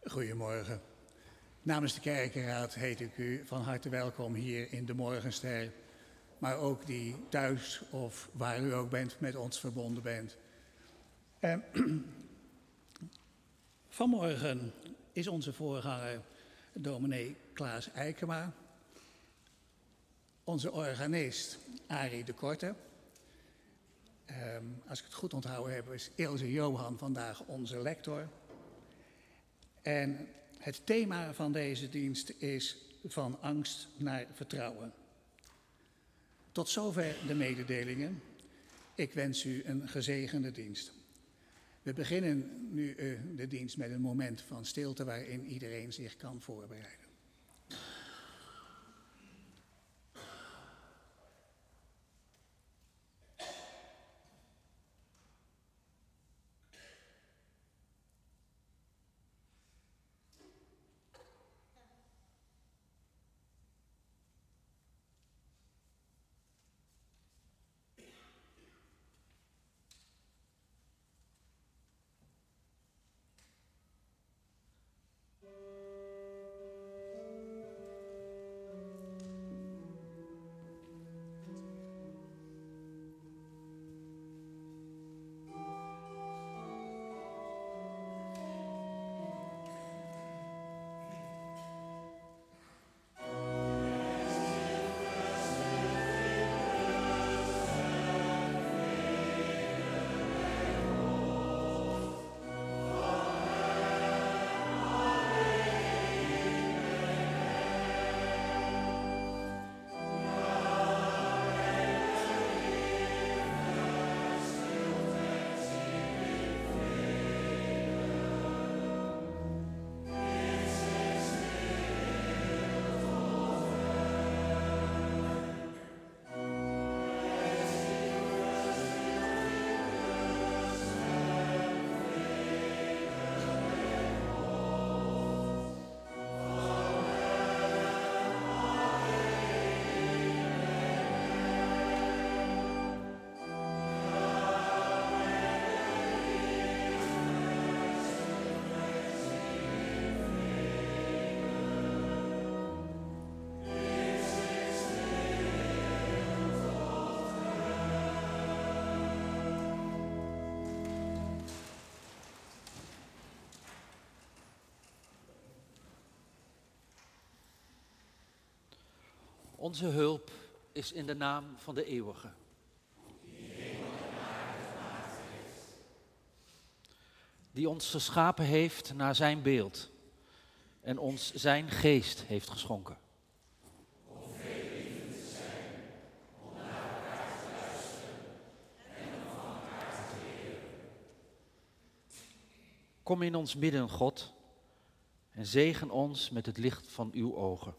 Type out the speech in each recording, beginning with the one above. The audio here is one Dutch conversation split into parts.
Goedemorgen. Namens de Kerkenraad heet ik u van harte welkom hier in de Morgenster. Maar ook die thuis of waar u ook bent met ons verbonden bent. Vanmorgen is onze voorganger dominee Klaas Eikema. Onze organist Arie de Korte. Als ik het goed onthouden heb is Ilse Johan vandaag onze lector. En het thema van deze dienst is van angst naar vertrouwen. Tot zover de mededelingen. Ik wens u een gezegende dienst. We beginnen nu de dienst met een moment van stilte waarin iedereen zich kan voorbereiden. Onze hulp is in de naam van de Eeuwige. Die ons geschapen heeft naar zijn beeld en ons zijn geest heeft geschonken. Om vredelievend te zijn, om naar elkaar te luisteren en om van elkaar te leren. Kom in ons midden, God, en zegen ons met het licht van uw ogen.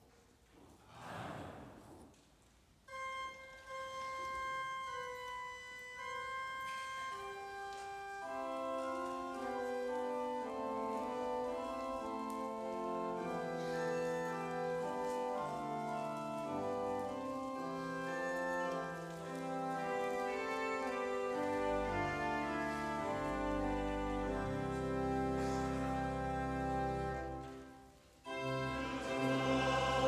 O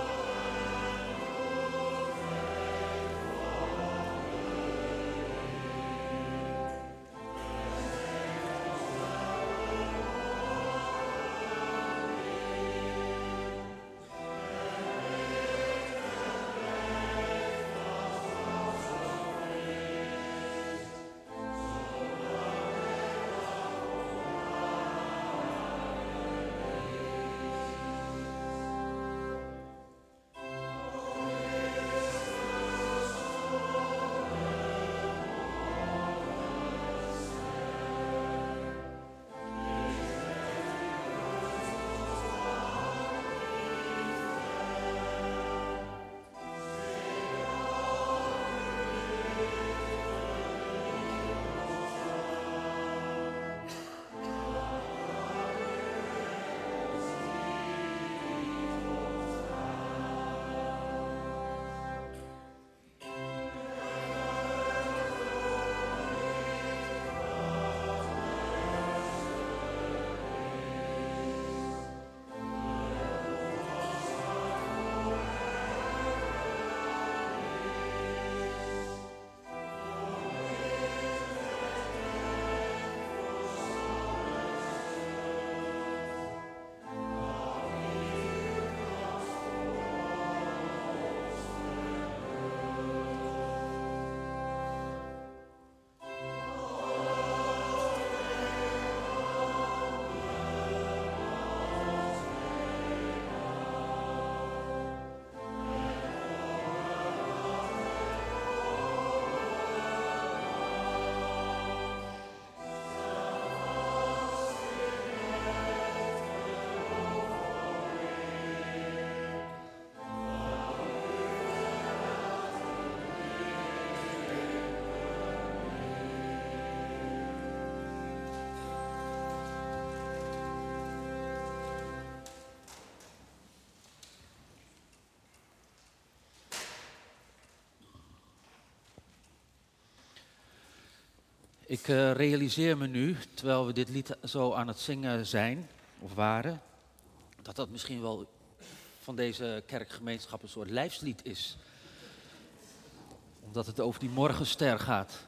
Ik realiseer me nu, terwijl we dit lied zo aan het zingen zijn, of waren, dat dat misschien wel van deze kerkgemeenschap een soort lijfslied is. Omdat het over die morgenster gaat.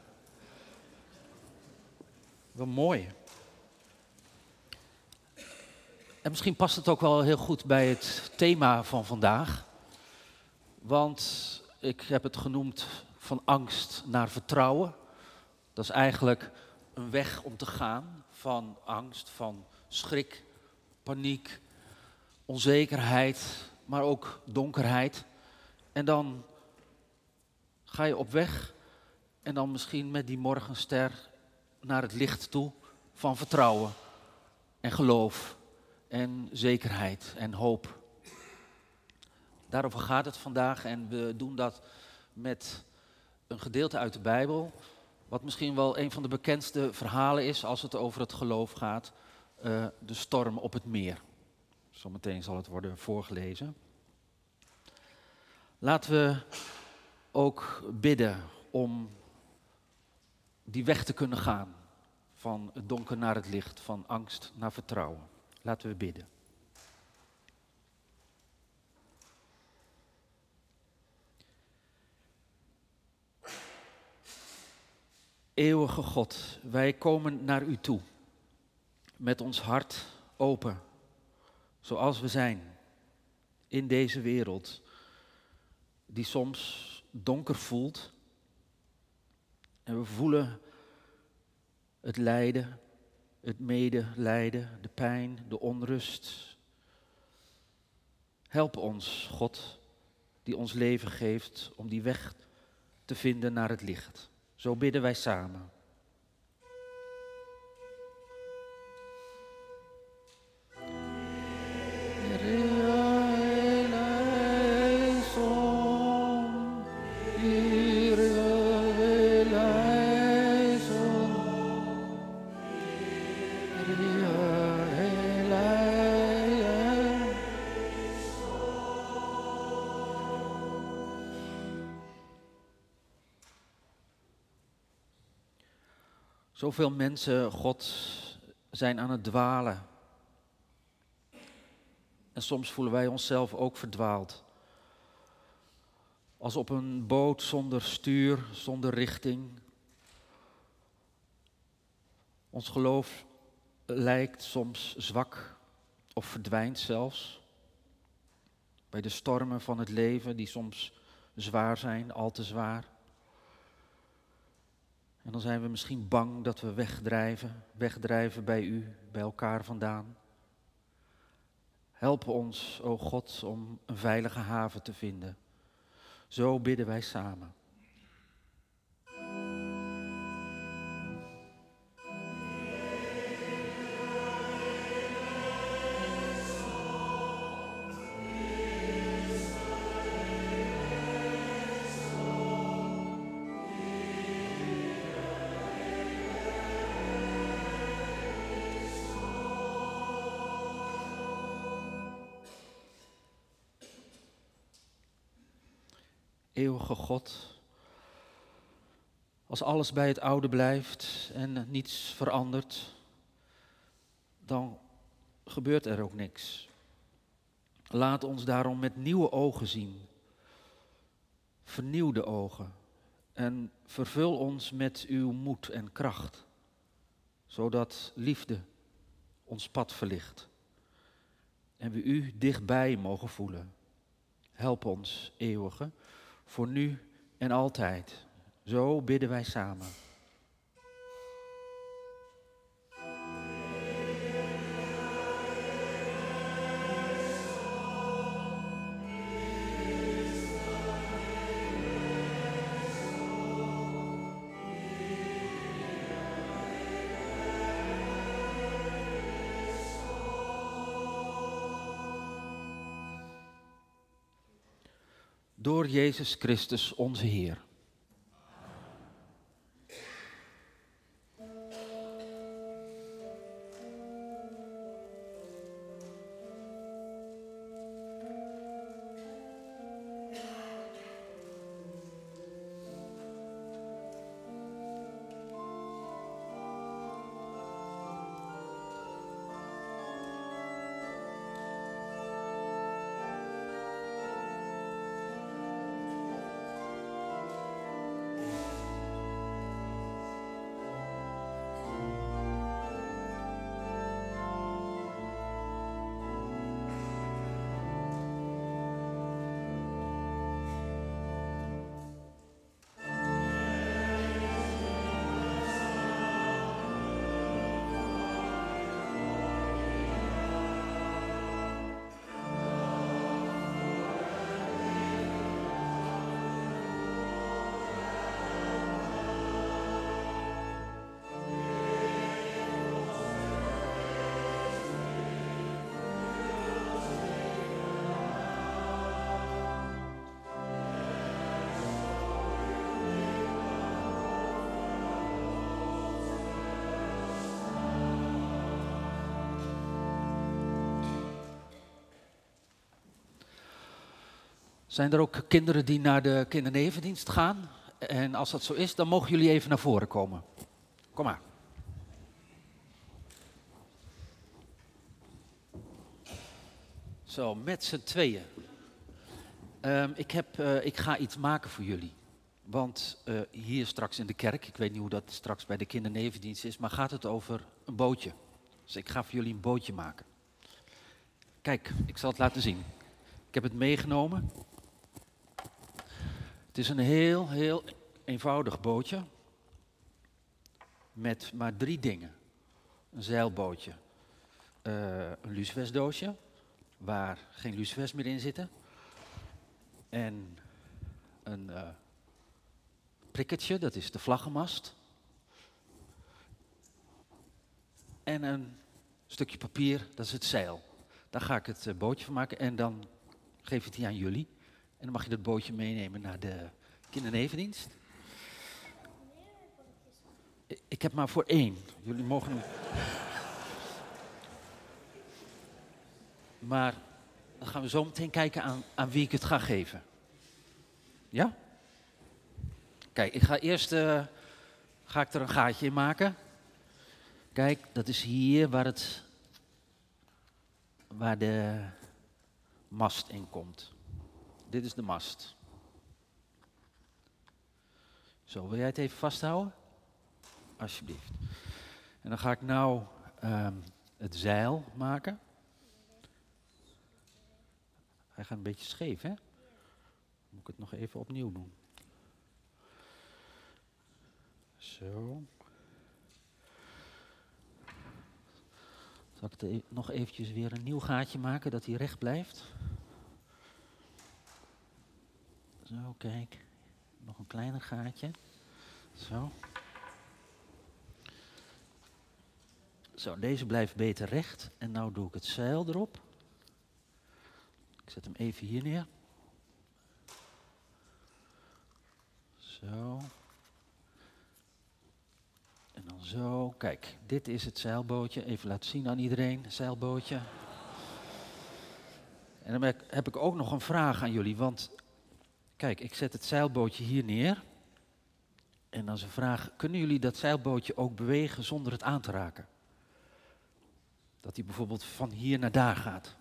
Wel mooi. En misschien past het ook wel heel goed bij het thema van vandaag. Want ik heb het genoemd van angst naar vertrouwen. Dat is eigenlijk een weg om te gaan van angst, van schrik, paniek, onzekerheid, maar ook donkerheid. En dan ga je op weg en dan misschien met die morgenster naar het licht toe van vertrouwen en geloof en zekerheid en hoop. Daarover gaat het vandaag en we doen dat met een gedeelte uit de Bijbel, wat misschien wel een van de bekendste verhalen is als het over het geloof gaat, de storm op het meer. Zometeen zal het worden voorgelezen. Laten we ook bidden om die weg te kunnen gaan, van het donker naar het licht, van angst naar vertrouwen. Laten we bidden. Eeuwige God, wij komen naar u toe, met ons hart open, zoals we zijn, in deze wereld, die soms donker voelt. En we voelen het lijden, het medelijden, de pijn, de onrust. Help ons, God, die ons leven geeft, om die weg te vinden naar het licht. Zo bidden wij samen. Zoveel mensen, God, zijn aan het dwalen. En soms voelen wij onszelf ook verdwaald. Als op een boot zonder stuur, zonder richting. Ons geloof lijkt soms zwak of verdwijnt zelfs. Bij de stormen van het leven die soms zwaar zijn, al te zwaar. En dan zijn we misschien bang dat we wegdrijven bij u, bij elkaar vandaan. Help ons, o God, om een veilige haven te vinden. Zo bidden wij samen. Eeuwige God, als alles bij het oude blijft en niets verandert, dan gebeurt er ook niks. Laat ons daarom met nieuwe ogen zien, vernieuwde ogen, en vervul ons met uw moed en kracht, zodat liefde ons pad verlicht en we u dichtbij mogen voelen. Help ons, eeuwige, voor nu en altijd. Zo bidden wij samen. Door Jezus Christus onze Heer. Zijn er ook kinderen die naar de kindernevendienst gaan? En als dat zo is, dan mogen jullie even naar voren komen. Kom maar. Zo, met z'n tweeën. Ik ga iets maken voor jullie. Want hier straks in de kerk, ik weet niet hoe dat straks bij de kindernevendienst is, maar gaat het over een bootje. Dus ik ga voor jullie een bootje maken. Kijk, ik zal het laten zien. Ik heb het meegenomen. Het is een heel eenvoudig bootje. Met maar 3 dingen. Een zeilbootje. Een lucifersdoosje, waar geen lucifers meer in zitten. En een prikkertje, dat is de vlaggenmast. En een stukje papier, dat is het zeil. Daar ga ik het bootje van maken en dan geef ik het die aan jullie. En dan mag je dat bootje meenemen naar de kindernevendienst. Ik heb maar voor 1. Jullie mogen... Maar dan gaan we zo meteen kijken aan wie ik het ga geven. Ja? Kijk, ik ga eerst ga ik er een gaatje in maken. Kijk, dat is hier waar de mast in komt. Dit is de mast. Zo, wil jij het even vasthouden? Alsjeblieft. En dan ga ik nou het zeil maken. Hij gaat een beetje scheef, hè? Moet ik het nog even opnieuw doen. Zo. Zal ik nog eventjes weer een nieuw gaatje maken, dat hij recht blijft? Zo, kijk. Nog een kleiner gaatje. Zo. Zo, deze blijft beter recht. En nou doe ik het zeil erop. Ik zet hem even hier neer. Zo. En dan zo. Kijk, dit is het zeilbootje. Even laten zien aan iedereen. Zeilbootje. En dan heb ik ook nog een vraag aan jullie. Want kijk, ik zet het zeilbootje hier neer. En dan is een vraag. Kunnen jullie dat zeilbootje ook bewegen zonder het aan te raken? Dat hij bijvoorbeeld van hier naar daar gaat.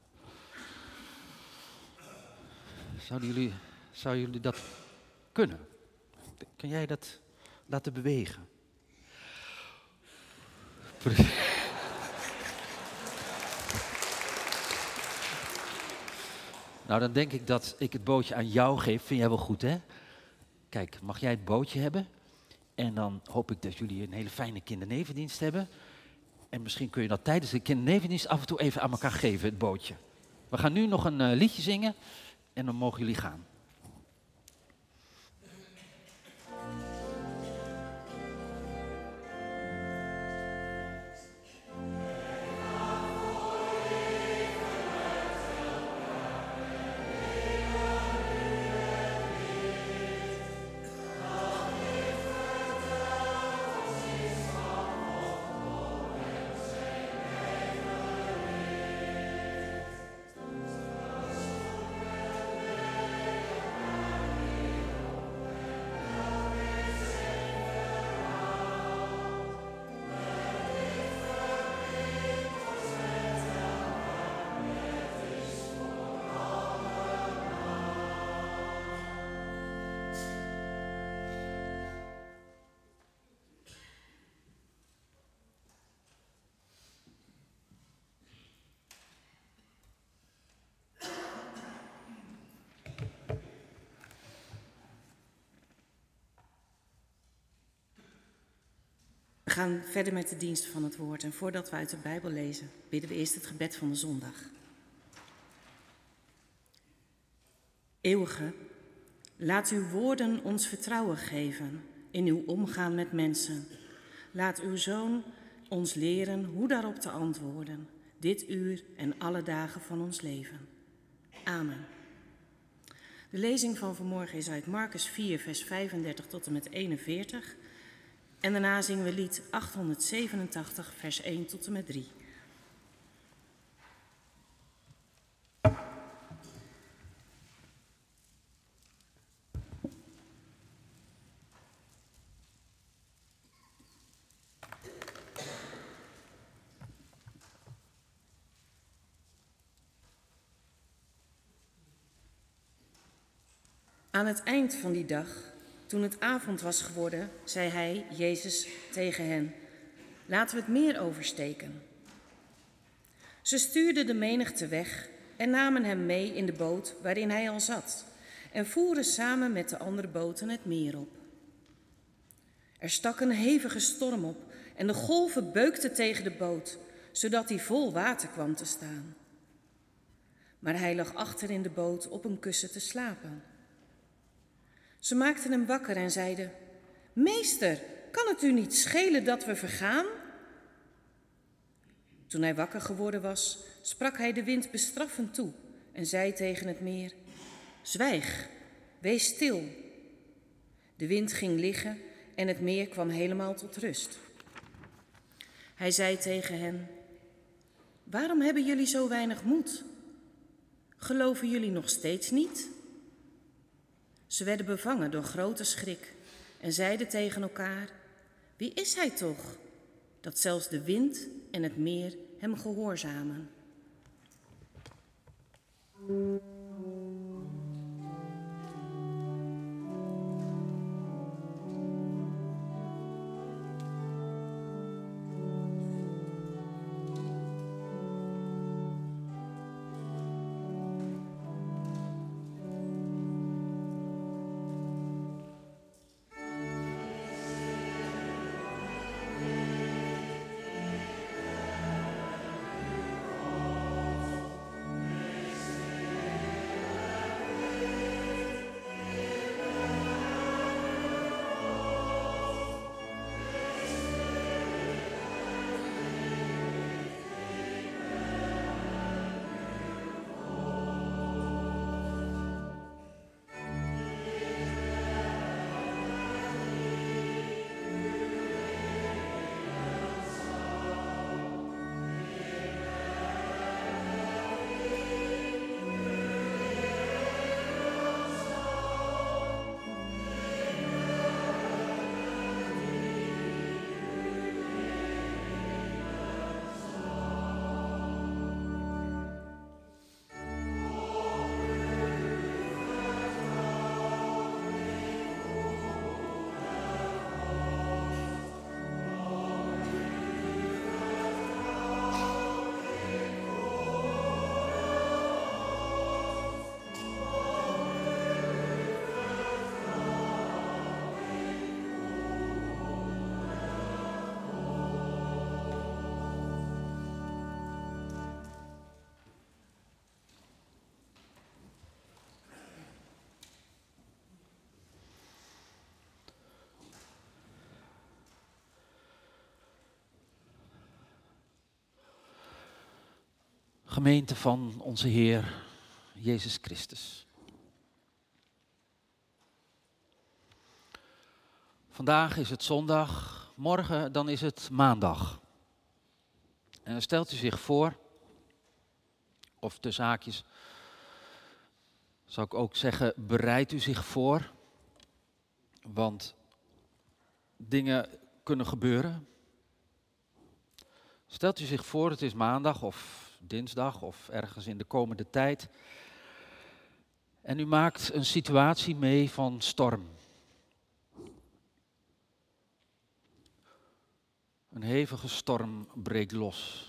Zouden jullie dat kunnen? Kun jij dat laten bewegen? Nou, dan denk ik dat ik het bootje aan jou geef. Vind jij wel goed, hè? Kijk, mag jij het bootje hebben? En dan hoop ik dat jullie een hele fijne kindernevendienst hebben. En misschien kun je dat tijdens de kindernevendienst af en toe even aan elkaar geven, het bootje. We gaan nu nog een liedje zingen en dan mogen jullie gaan. We gaan verder met de dienst van het woord. En voordat we uit de Bijbel lezen, bidden we eerst het gebed van de zondag. Eeuwige, laat uw woorden ons vertrouwen geven in uw omgaan met mensen. Laat uw Zoon ons leren hoe daarop te antwoorden, dit uur en alle dagen van ons leven. Amen. De lezing van vanmorgen is uit Marcus 4, vers 35 tot en met 41. En daarna zingen we lied 887, vers 1 tot en met 3. Aan het eind van die dag, toen het avond was geworden, zei hij, Jezus, tegen hen: laten we het meer oversteken. Ze stuurden de menigte weg en namen hem mee in de boot waarin hij al zat en voeren samen met de andere boten het meer op. Er stak een hevige storm op en de golven beukten tegen de boot, zodat die vol water kwam te staan. Maar hij lag achter in de boot op een kussen te slapen. Ze maakten hem wakker en zeiden: meester, kan het u niet schelen dat we vergaan? Toen hij wakker geworden was, sprak hij de wind bestraffend toe en zei tegen het meer: zwijg, wees stil. De wind ging liggen en het meer kwam helemaal tot rust. Hij zei tegen hen: waarom hebben jullie zo weinig moed? Geloven jullie nog steeds niet? Ze werden bevangen door grote schrik en zeiden tegen elkaar: wie is hij toch, dat zelfs de wind en het meer hem gehoorzamen? Gemeente van onze Heer Jezus Christus. Vandaag is het zondag, morgen dan is het maandag. En dan stelt u zich voor, of tussen haakjes, zou ik ook zeggen, bereidt u zich voor. Want dingen kunnen gebeuren. Stelt u zich voor, het is maandag of dinsdag of ergens in de komende tijd. En u maakt een situatie mee van storm. Een hevige storm breekt los.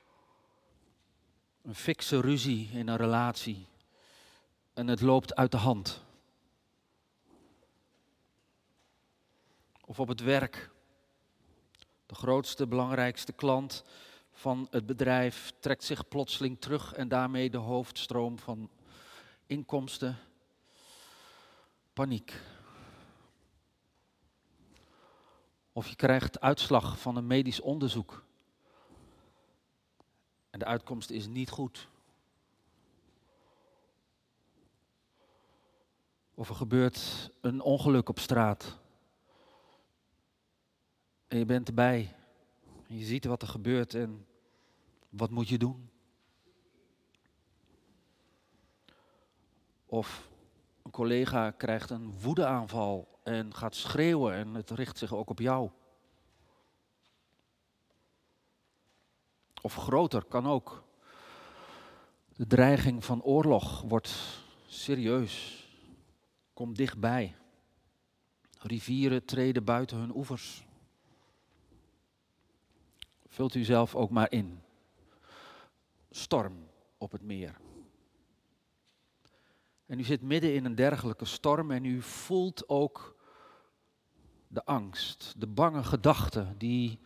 Een fikse ruzie in een relatie. En het loopt uit de hand. Of op het werk. De grootste, belangrijkste klant van het bedrijf trekt zich plotseling terug en daarmee de hoofdstroom van inkomsten. Paniek. Of je krijgt uitslag van een medisch onderzoek. En de uitkomst is niet goed. Of er gebeurt een ongeluk op straat. En je bent erbij. En je ziet wat er gebeurt en wat moet je doen? Of een collega krijgt een woedeaanval en gaat schreeuwen en het richt zich ook op jou. Of groter, kan ook. De dreiging van oorlog wordt serieus. Kom dichtbij. Rivieren treden buiten hun oevers. Vult u zelf ook maar in. Storm op het meer. En u zit midden in een dergelijke storm en u voelt ook de angst, de bange gedachten die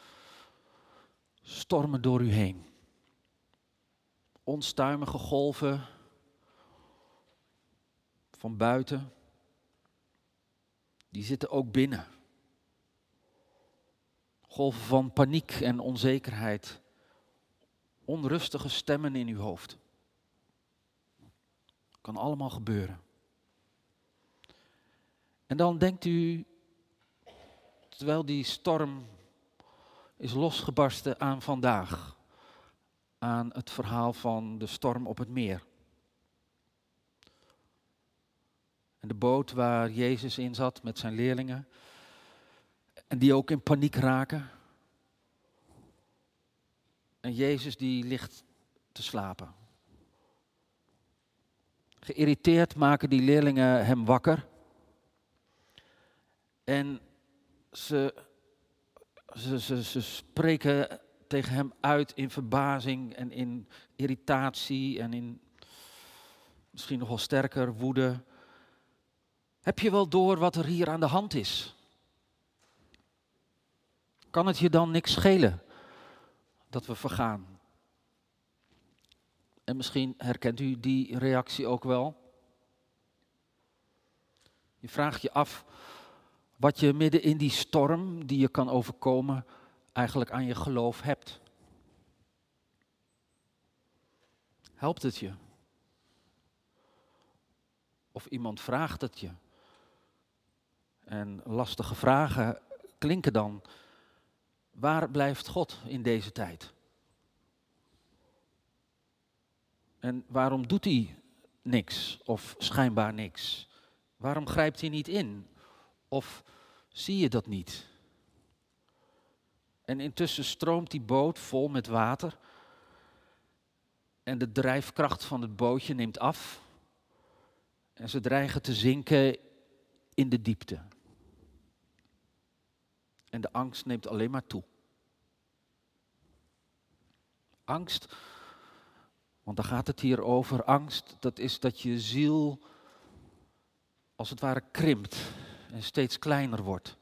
stormen door u heen. Onstuimige golven van buiten, die zitten ook binnen. Golven van paniek en onzekerheid. Onrustige stemmen in uw hoofd. Kan allemaal gebeuren. En dan denkt u, terwijl die storm is losgebarsten aan vandaag, aan het verhaal van de storm op het meer. En de boot waar Jezus in zat met zijn leerlingen. En die ook in paniek raken. En Jezus die ligt te slapen. Geïrriteerd maken die leerlingen hem wakker. En ze spreken tegen hem uit in verbazing en in irritatie en in misschien nog wel sterker woede. Heb je wel door wat er hier aan de hand is? Kan het je dan niks schelen dat we vergaan? En misschien herkent u die reactie ook wel. Je vraagt je af wat je midden in die storm die je kan overkomen eigenlijk aan je geloof hebt. Helpt het je? Of iemand vraagt het je? En lastige vragen klinken dan: waar blijft God in deze tijd? En waarom doet hij niks of schijnbaar niks? Waarom grijpt hij niet in? Of zie je dat niet? En intussen stroomt die boot vol met water. En de drijfkracht van het bootje neemt af. En ze dreigen te zinken in de diepte. En de angst neemt alleen maar toe. Angst, want daar gaat het hier over. Angst, dat is dat je ziel als het ware krimpt en steeds kleiner wordt.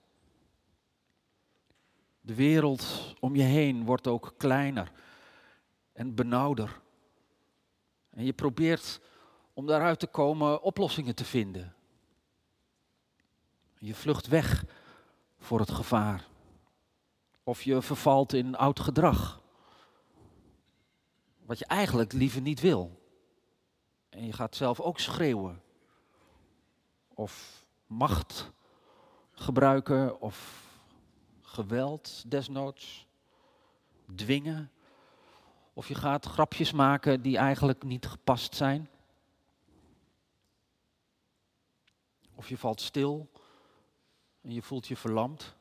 De wereld om je heen wordt ook kleiner en benauwder. En je probeert om daaruit te komen oplossingen te vinden. Je vlucht weg voor het gevaar. Of je vervalt in oud gedrag. Wat je eigenlijk liever niet wil. En je gaat zelf ook schreeuwen. Of macht gebruiken of geweld desnoods. Dwingen. Of je gaat grapjes maken die eigenlijk niet gepast zijn. Of je valt stil en je voelt je verlamd.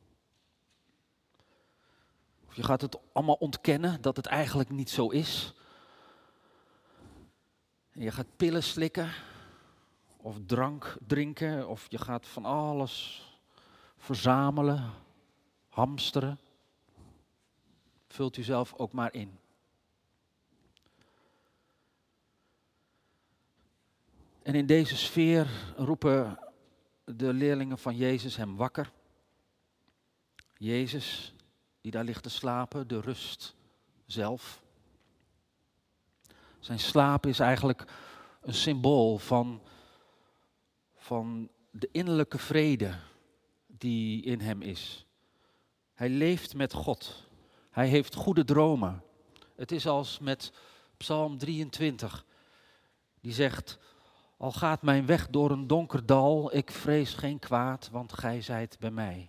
Of je gaat het allemaal ontkennen dat het eigenlijk niet zo is. En je gaat pillen slikken of drank drinken of je gaat van alles verzamelen, hamsteren. Vult u zelf ook maar in. En in deze sfeer roepen de leerlingen van Jezus hem wakker. Jezus, die daar ligt te slapen, de rust zelf. Zijn slaap is eigenlijk een symbool van de innerlijke vrede die in hem is. Hij leeft met God. Hij heeft goede dromen. Het is als met Psalm 23, die zegt: al gaat mijn weg door een donker dal, ik vrees geen kwaad, want gij zijt bij mij.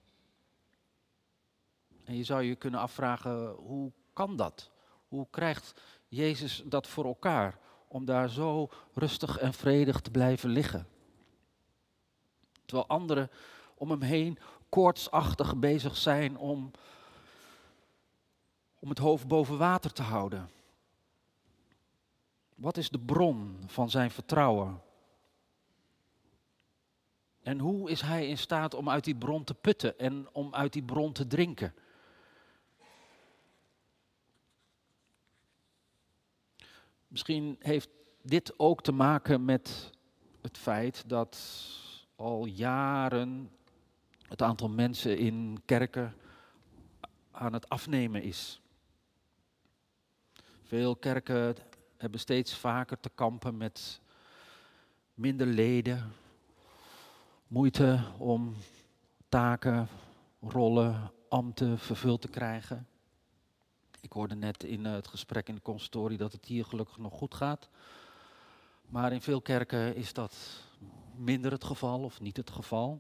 En je zou je kunnen afvragen, hoe kan dat? Hoe krijgt Jezus dat voor elkaar om daar zo rustig en vredig te blijven liggen? Terwijl anderen om hem heen koortsachtig bezig zijn om het hoofd boven water te houden. Wat is de bron van zijn vertrouwen? En hoe is hij in staat om uit die bron te putten en om uit die bron te drinken? Misschien heeft dit ook te maken met het feit dat al jaren het aantal mensen in kerken aan het afnemen is. Veel kerken hebben steeds vaker te kampen met minder leden, moeite om taken, rollen, ambten vervuld te krijgen. Ik hoorde net in het gesprek in de consistorie dat het hier gelukkig nog goed gaat. Maar in veel kerken is dat minder het geval of niet het geval.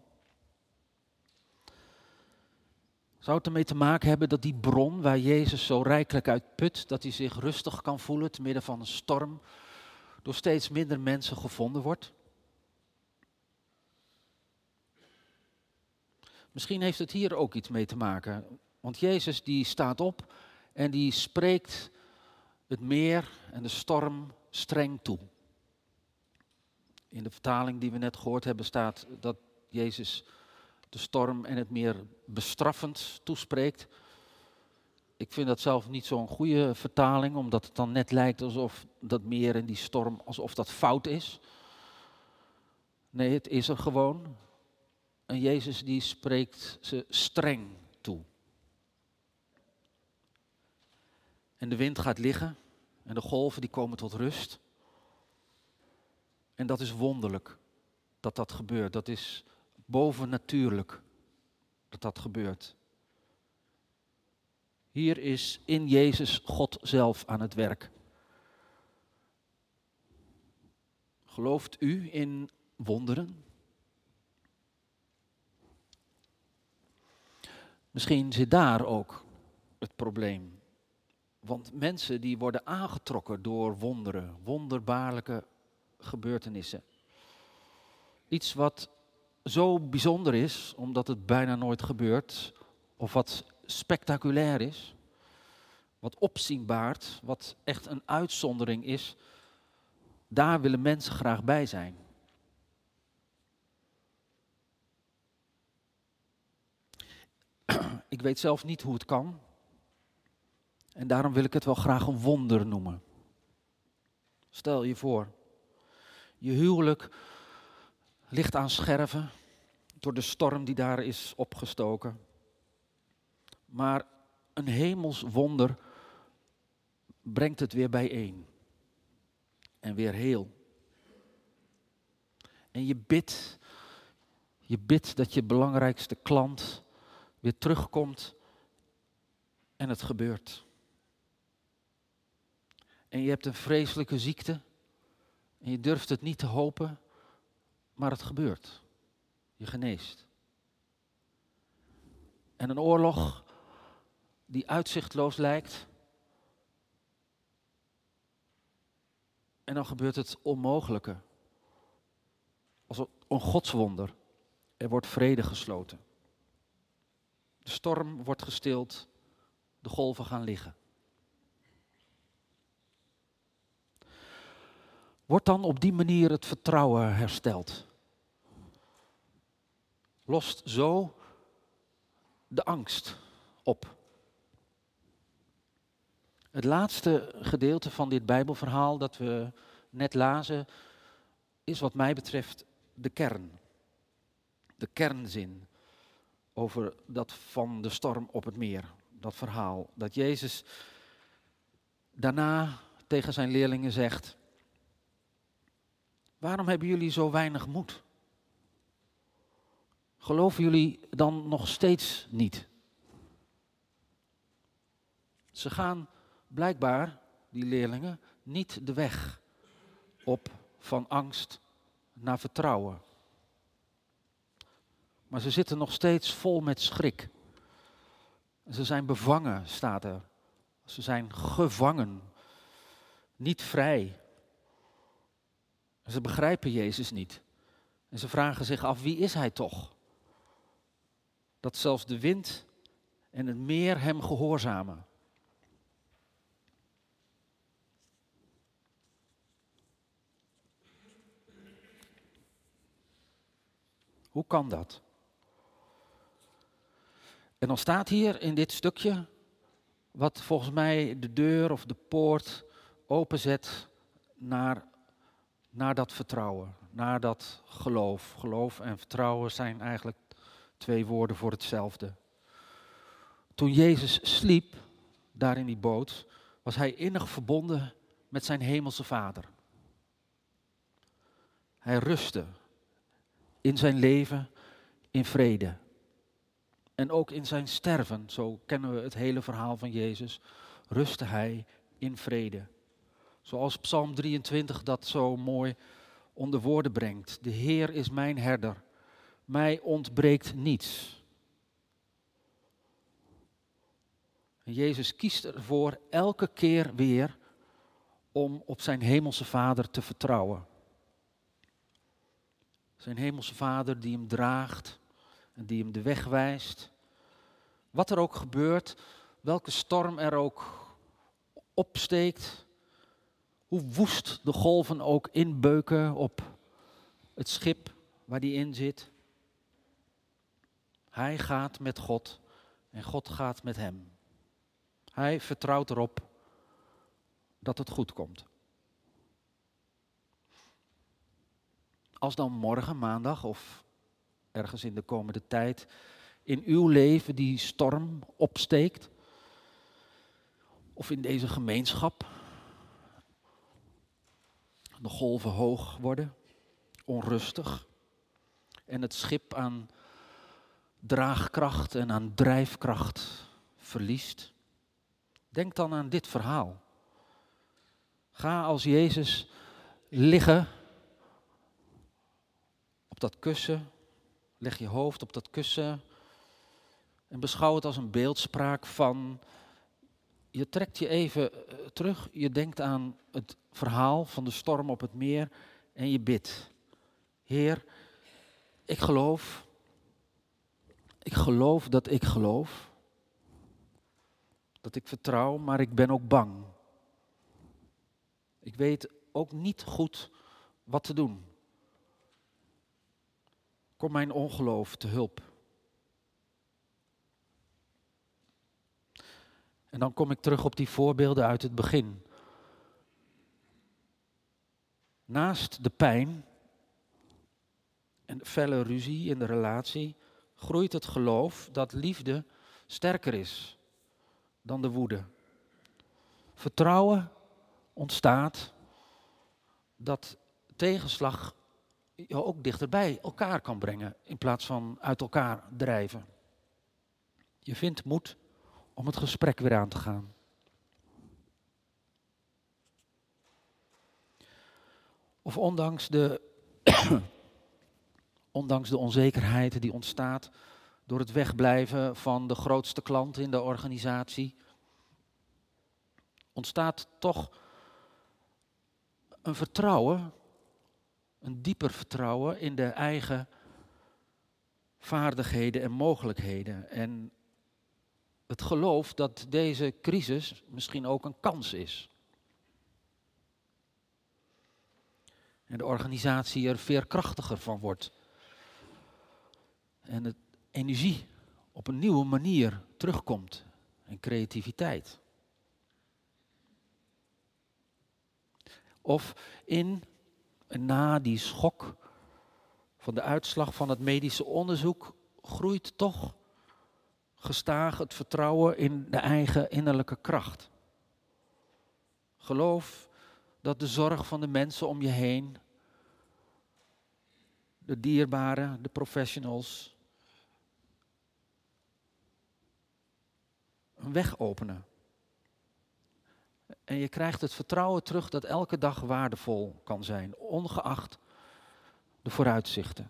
Zou het ermee te maken hebben dat die bron waar Jezus zo rijkelijk uit put, dat hij zich rustig kan voelen te midden van een storm, door steeds minder mensen gevonden wordt? Misschien heeft het hier ook iets mee te maken. Want Jezus die staat op en die spreekt het meer en de storm streng toe. In de vertaling die we net gehoord hebben staat dat Jezus de storm en het meer bestraffend toespreekt. Ik vind dat zelf niet zo'n goede vertaling, omdat het dan net lijkt alsof dat meer en die storm, alsof dat fout is. Nee, het is er gewoon. En Jezus die spreekt ze streng toe. En de wind gaat liggen en de golven die komen tot rust. En dat is wonderlijk dat dat gebeurt. Dat is bovennatuurlijk dat dat gebeurt. Hier is in Jezus God zelf aan het werk. Gelooft u in wonderen? Misschien zit daar ook het probleem. Want mensen die worden aangetrokken door wonderen, wonderbaarlijke gebeurtenissen. Iets wat zo bijzonder is, omdat het bijna nooit gebeurt, of wat spectaculair is, wat opzienbaart, wat echt een uitzondering is, daar willen mensen graag bij zijn. Ik weet zelf niet hoe het kan. En daarom wil ik het wel graag een wonder noemen. Stel je voor, je huwelijk ligt aan scherven door de storm die daar is opgestoken. Maar een hemels wonder brengt het weer bijeen. En weer heel. En je bidt dat je belangrijkste klant weer terugkomt en het gebeurt. En je hebt een vreselijke ziekte en je durft het niet te hopen, maar het gebeurt. Je geneest. En een oorlog die uitzichtloos lijkt. En dan gebeurt het onmogelijke. Als een godswonder. Er wordt vrede gesloten. De storm wordt gestild. De golven gaan liggen. Wordt dan op die manier het vertrouwen hersteld? Lost zo de angst op? Het laatste gedeelte van dit Bijbelverhaal dat we net lazen, is wat mij betreft de kern. De kernzin over dat van de storm op het meer. Dat verhaal dat Jezus daarna tegen zijn leerlingen zegt: waarom hebben jullie zo weinig moed? Geloven jullie dan nog steeds niet? Ze gaan blijkbaar, die leerlingen, niet de weg op van angst naar vertrouwen. Maar ze zitten nog steeds vol met schrik. Ze zijn bevangen, staat er. Ze zijn gevangen, niet vrij. Ze begrijpen Jezus niet. En ze vragen zich af, wie is hij toch? Dat zelfs de wind en het meer hem gehoorzamen. Hoe kan dat? En dan staat hier in dit stukje, wat volgens mij de deur of de poort openzet naar dat vertrouwen, naar dat geloof. Geloof en vertrouwen zijn eigenlijk 2 woorden voor hetzelfde. Toen Jezus sliep, daar in die boot, was hij innig verbonden met zijn hemelse Vader. Hij rustte in zijn leven in vrede. En ook in zijn sterven, zo kennen we het hele verhaal van Jezus, rustte hij in vrede. Zoals Psalm 23 dat zo mooi onder woorden brengt. De Heer is mijn herder, mij ontbreekt niets. En Jezus kiest ervoor elke keer weer om op zijn hemelse Vader te vertrouwen. Zijn hemelse Vader die hem draagt en die hem de weg wijst. Wat er ook gebeurt, welke storm er ook opsteekt, hoe woest de golven ook inbeuken op het schip waar hij in zit. Hij gaat met God en God gaat met hem. Hij vertrouwt erop dat het goed komt. Als dan morgen, maandag of ergens in de komende tijd in uw leven die storm opsteekt, of in deze gemeenschap de golven hoog worden, onrustig en het schip aan draagkracht en aan drijfkracht verliest, denk dan aan dit verhaal. Ga als Jezus liggen op dat kussen, leg je hoofd op dat kussen en beschouw het als een beeldspraak van, je trekt je even terug, je denkt aan het verhaal van de storm op het meer en je bidt. Heer, ik geloof dat ik geloof, dat ik vertrouw, maar ik ben ook bang. Ik weet ook niet goed wat te doen. Kom mijn ongeloof te hulp. En dan kom ik terug op die voorbeelden uit het begin. Naast de pijn en de felle ruzie in de relatie groeit het geloof dat liefde sterker is dan de woede. Vertrouwen ontstaat dat tegenslag je ook dichter bij elkaar kan brengen in plaats van uit elkaar drijven. Je vindt moed om het gesprek weer aan te gaan. Of ondanks de onzekerheid die ontstaat door het wegblijven van de grootste klant in de organisatie, ontstaat toch een vertrouwen, een dieper vertrouwen in de eigen vaardigheden en mogelijkheden. En het geloof dat deze crisis misschien ook een kans is. En de organisatie er veerkrachtiger van wordt. En de energie op een nieuwe manier terugkomt. En creativiteit. Of in en na die schok van de uitslag van het medische onderzoek groeit toch gestaag het vertrouwen in de eigen innerlijke kracht. Geloof dat de zorg van de mensen om je heen, de dierbaren, de professionals, een weg openen. En je krijgt het vertrouwen terug dat elke dag waardevol kan zijn, ongeacht de vooruitzichten.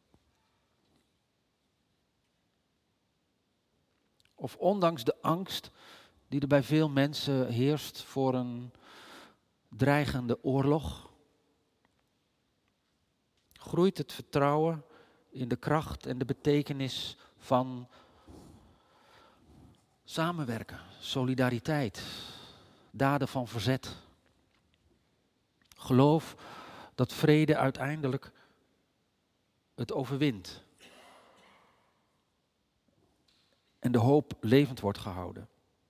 Of ondanks de angst die er bij veel mensen heerst voor een dreigende oorlog, groeit het vertrouwen in de kracht en de betekenis van samenwerken, solidariteit, daden van verzet. Geloof dat vrede uiteindelijk het overwint. en de hoop levend wordt gehouden.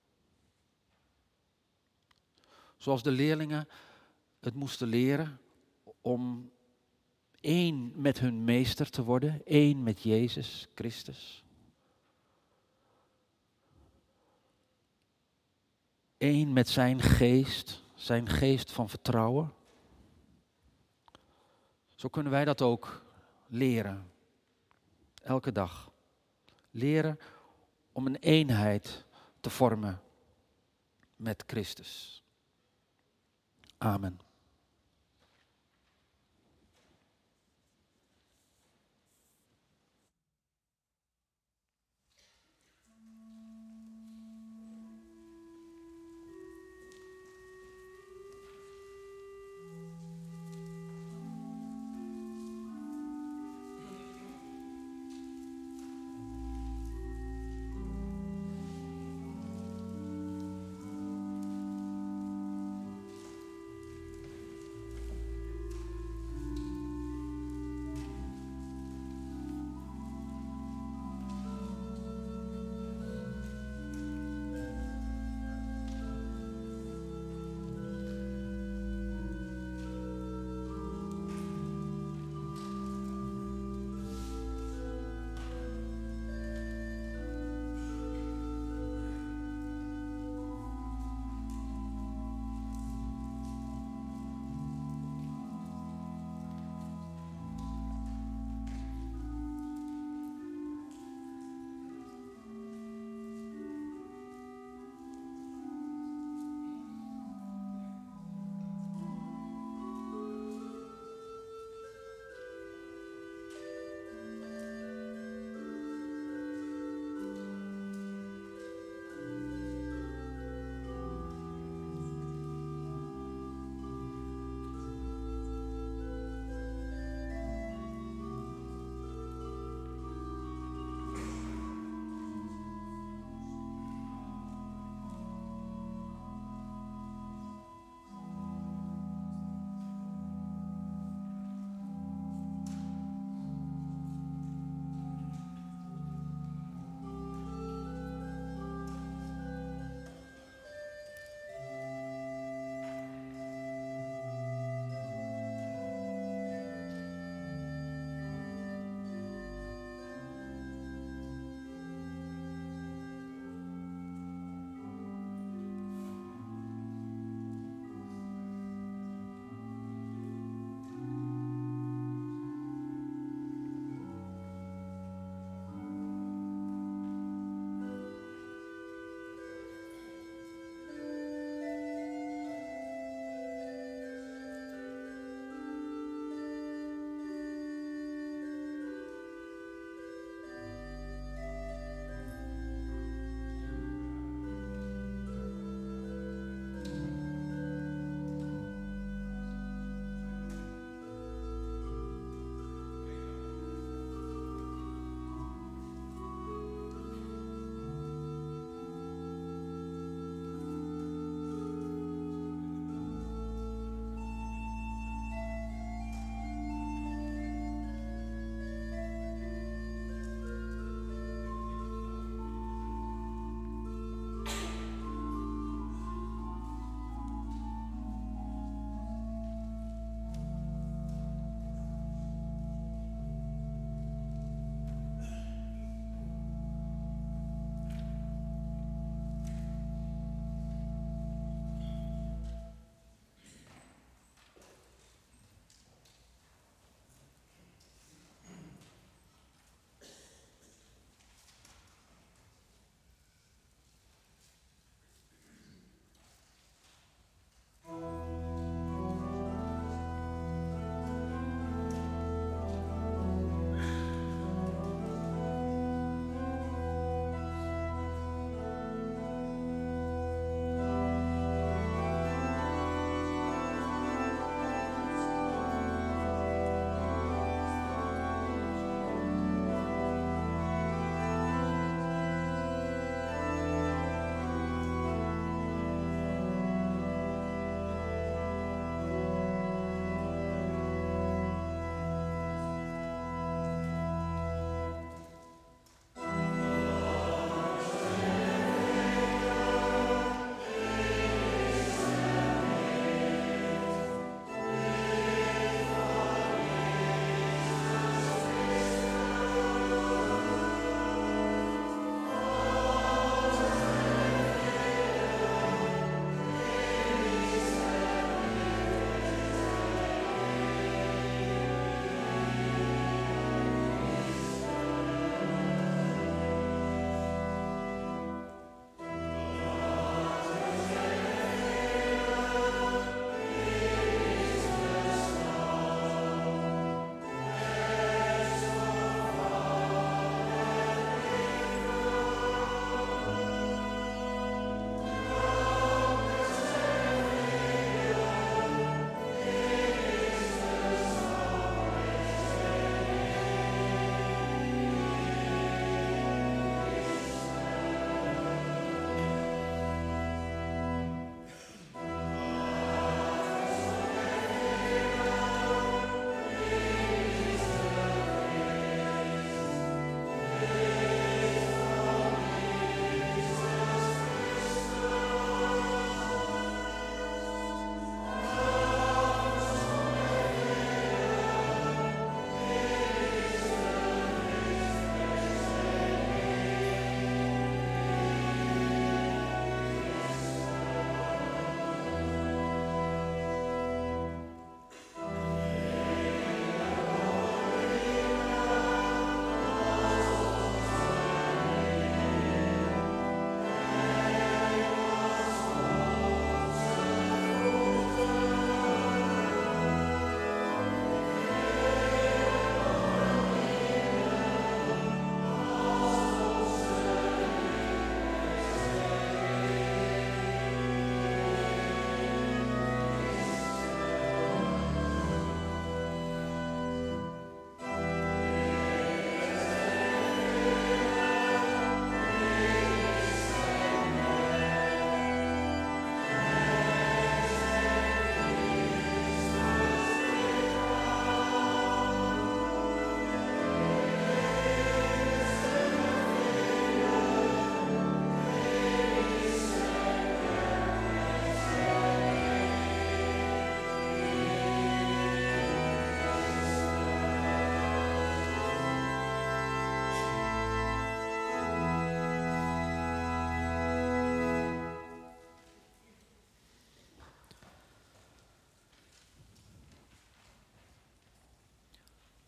Zoals de leerlingen het moesten leren om één met hun meester te worden, één met Jezus Christus. Eén met zijn geest van vertrouwen. Zo kunnen wij dat ook leren, elke dag. Leren om een eenheid te vormen met Christus. Amen.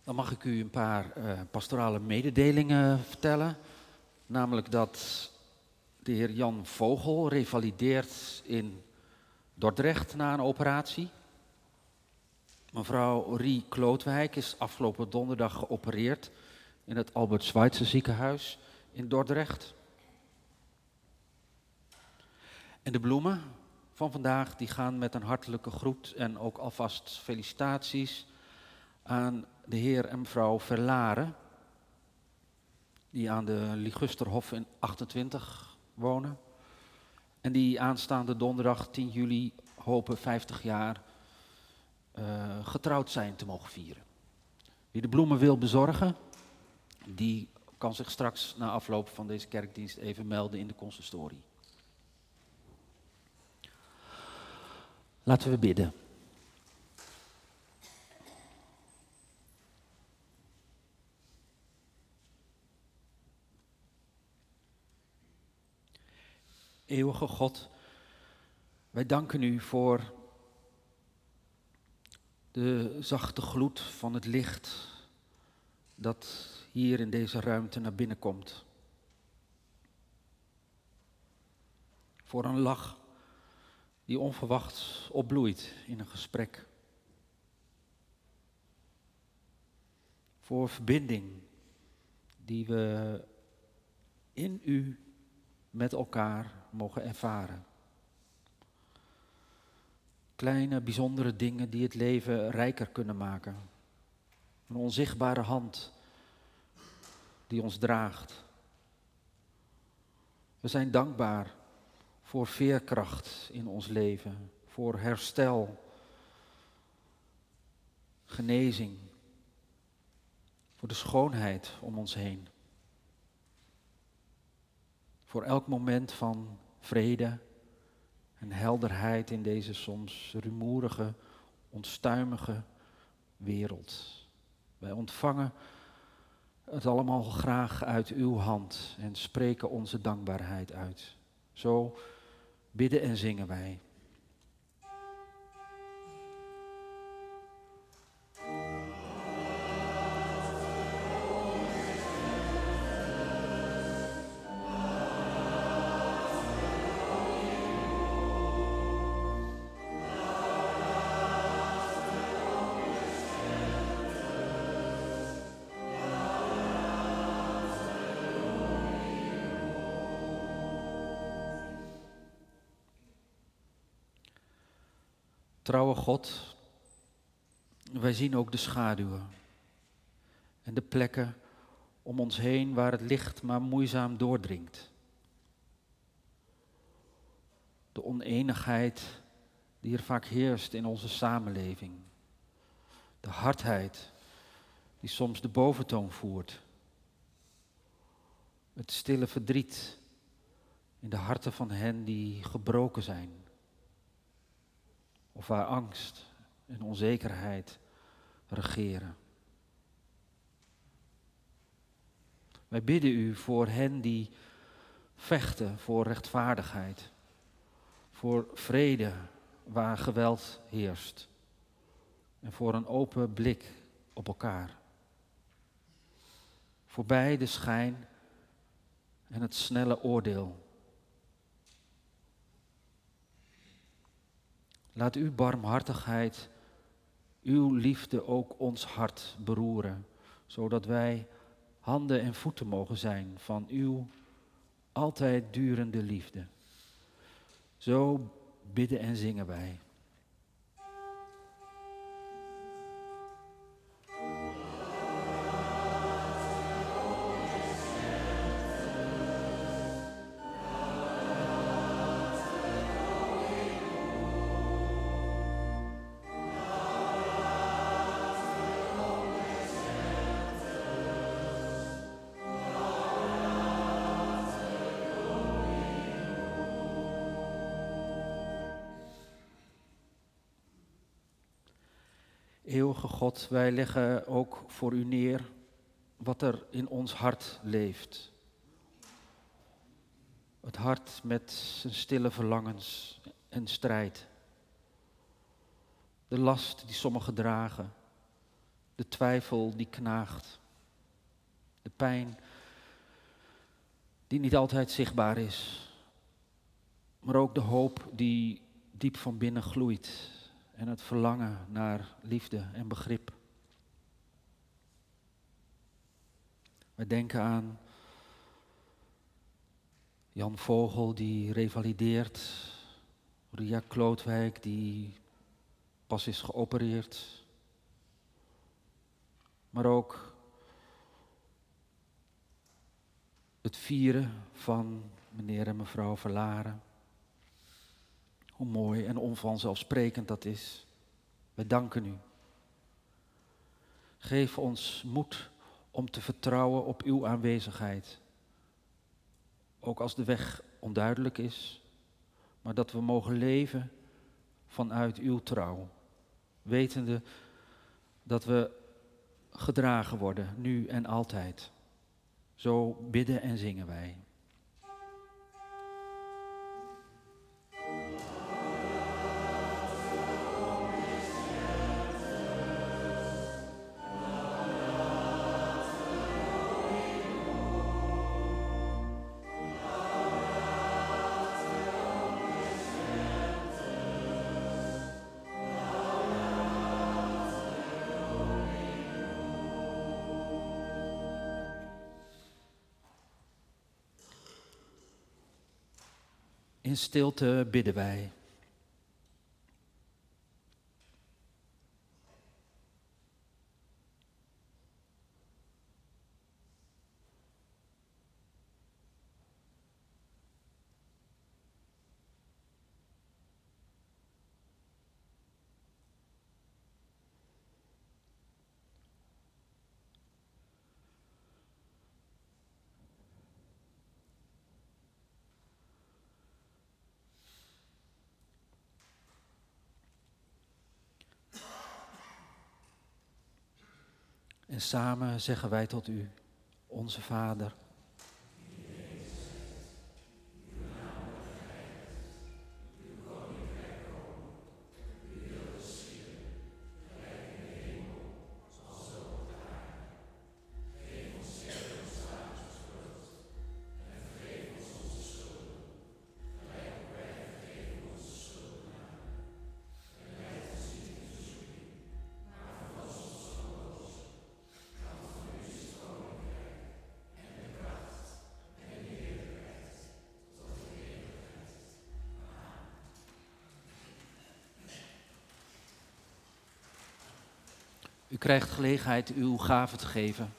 Dan mag ik u een paar pastorale mededelingen vertellen. Namelijk dat de heer Jan Vogel revalideert in Dordrecht na een operatie. Mevrouw Rie Klootwijk is afgelopen donderdag geopereerd in het Albert Schweitzer ziekenhuis in Dordrecht. En de bloemen van vandaag die gaan met een hartelijke groet en ook alvast felicitaties aan de heer en mevrouw Verlaren, die aan de Ligusterhof in 28 wonen. En die aanstaande donderdag 10 juli hopen 50 jaar getrouwd zijn te mogen vieren. Wie de bloemen wil bezorgen, die kan zich straks na afloop van deze kerkdienst even melden in de consistorie. Laten we bidden. Eeuwige God, wij danken u voor de zachte gloed van het licht dat hier in deze ruimte naar binnen komt. Voor een lach die onverwachts opbloeit in een gesprek. Voor verbinding die we in u met elkaar mogen ervaren. Kleine, bijzondere dingen die het leven rijker kunnen maken. Een onzichtbare hand die ons draagt. We zijn dankbaar voor veerkracht in ons leven, voor herstel, genezing, voor de schoonheid om ons heen. Voor elk moment van vrede en helderheid in deze soms rumoerige, onstuimige wereld. Wij ontvangen het allemaal graag uit uw hand en spreken onze dankbaarheid uit. Zo bidden en zingen wij. Trouwe God, wij zien ook de schaduwen en de plekken om ons heen waar het licht maar moeizaam doordringt. De oneenigheid die er vaak heerst in onze samenleving. De hardheid die soms de boventoon voert. Het stille verdriet in de harten van hen die gebroken zijn. Of waar angst en onzekerheid regeren. Wij bidden u voor hen die vechten voor rechtvaardigheid. Voor vrede waar geweld heerst. En voor een open blik op elkaar. Voorbij de schijn en het snelle oordeel. Laat uw barmhartigheid, uw liefde ook ons hart beroeren, zodat wij handen en voeten mogen zijn van uw altijd durende liefde. Zo bidden en zingen wij. Eeuwige God, wij leggen ook voor u neer wat er in ons hart leeft. Het hart met zijn stille verlangens en strijd. De last die sommigen dragen De twijfel die knaagt. De pijn die niet altijd zichtbaar is. Maar ook de hoop die diep van binnen gloeit. En het verlangen naar liefde en begrip. We denken aan Jan Vogel die revalideert. Ria Klootwijk die pas is geopereerd. Maar ook het vieren van meneer en mevrouw Verlaren. Hoe mooi en onvanzelfsprekend dat is. Wij danken u. Geef ons moed om te vertrouwen op uw aanwezigheid. Ook als de weg onduidelijk is, maar dat we mogen leven vanuit uw trouw. Wetende dat we gedragen worden, nu en altijd. Zo bidden en zingen wij. In stilte bidden wij. En samen zeggen wij tot u, onze Vader. U krijgt gelegenheid uw gave te geven.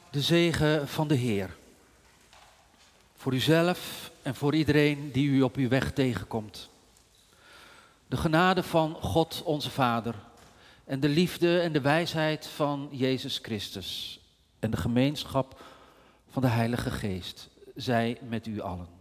De zegen van de Heer. Voor uzelf en voor iedereen die u op uw weg tegenkomt. De genade van God onze Vader en de liefde en de wijsheid van Jezus Christus en de gemeenschap van de Heilige Geest zij met u allen.